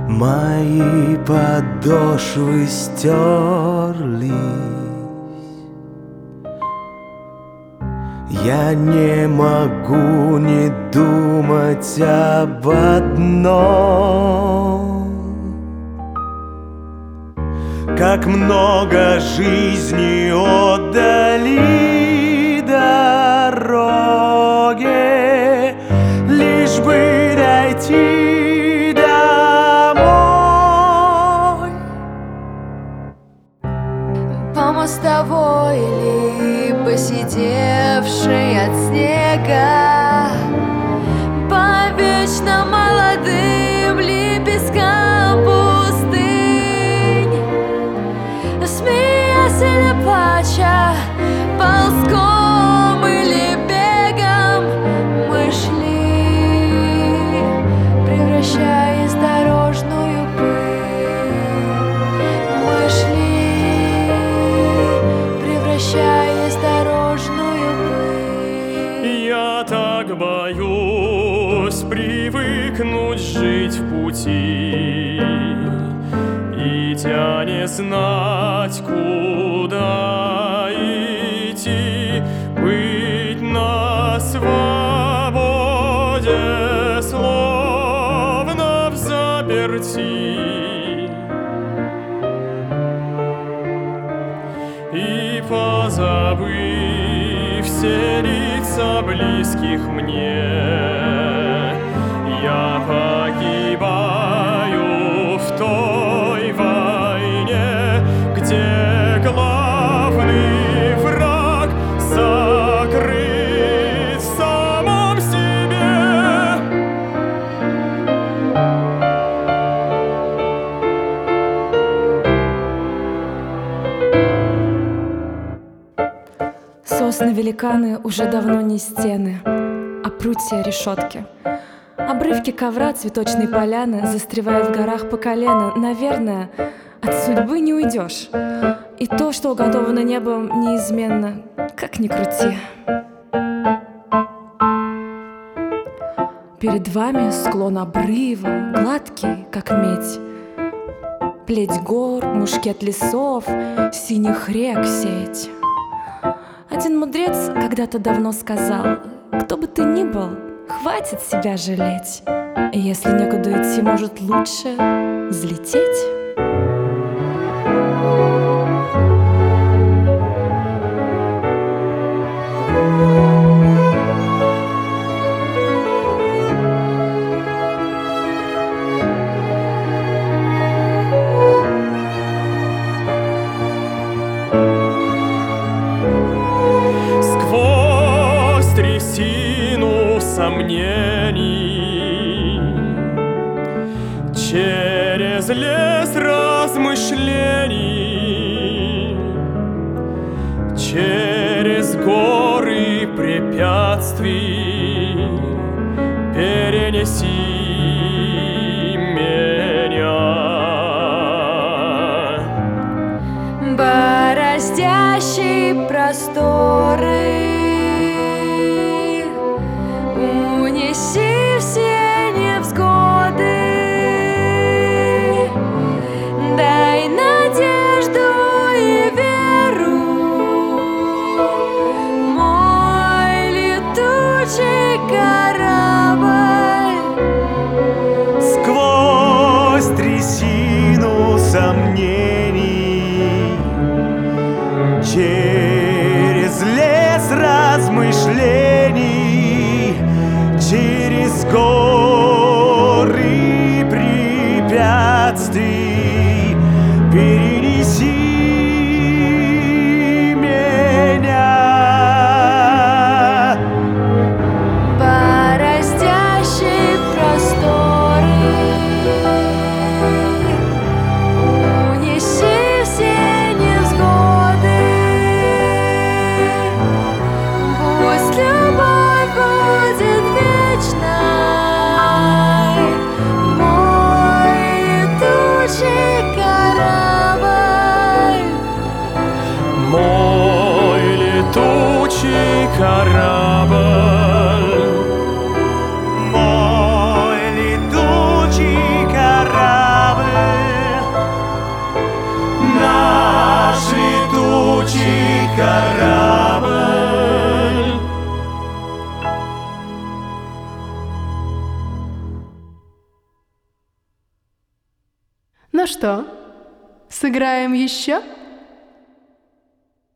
Мои подошвы стерлись. Я не могу не думать об одном: как много жизни отдали дороге, лишь бы дойти домой. По мостовой или посидевшей от снега, по вечно молодым лепесткам пустынь, смеясь или плача, ползком или бегом мы шли, превращаясь в дорожную пыль. Мы шли, превращаясь в дорожную пыль. Я так боюсь привыкнуть жить в пути и тянет знать, куда идти, быть на свободе, словно в заперти, и позабыв все лица близких мне, я погибаю в той войне, где главный враг закрыт в самом себе. Сосны-великаны уже давно не стены, а прутья решетки. Обрывки ковра цветочной поляны застревают в горах по колено. Наверное, от судьбы не уйдешь. И то, что уготовано небом, неизменно, как ни крути. Перед вами склон обрыва, гладкий, как медь. Плеть гор, мушкет лесов, синих рек сеть. Один мудрец когда-то давно сказал: кто бы ты ни был, хватит себя жалеть. И если некуда идти, может, лучше взлететь? Сквозь трясину сомнений, через лес размышлений, через горы препятствий перенеси меня. Бороздящие просторы, унеси все невзгоды, дай надежду и веру, мой летучий корабль. Сквозь трясину сомнений, через лес размышлений, через горы препятствий перенеси меня. Бороздящие просторы, унеси все невзгоды, пусть любовь будет вечной, мой летучий корабль. Мой летучий корабль. Мой летучий корабль. корабль. Ну что, сыграем еще?